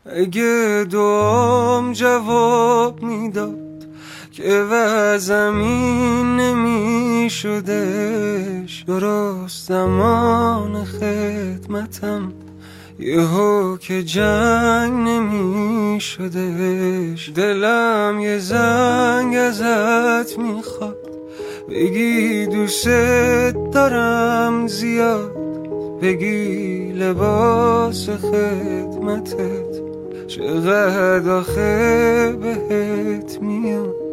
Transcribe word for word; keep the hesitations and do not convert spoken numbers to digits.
اگه دوم جواب میداد که وضعم این نمی شدش، درست زمان خدمتم یهو که جنگ نمی شدش. دلم یه زنگ ازت میخواد بگی دوست دارم زیاد، بگی لباس خدمتت چقدر آخه بهت میاد.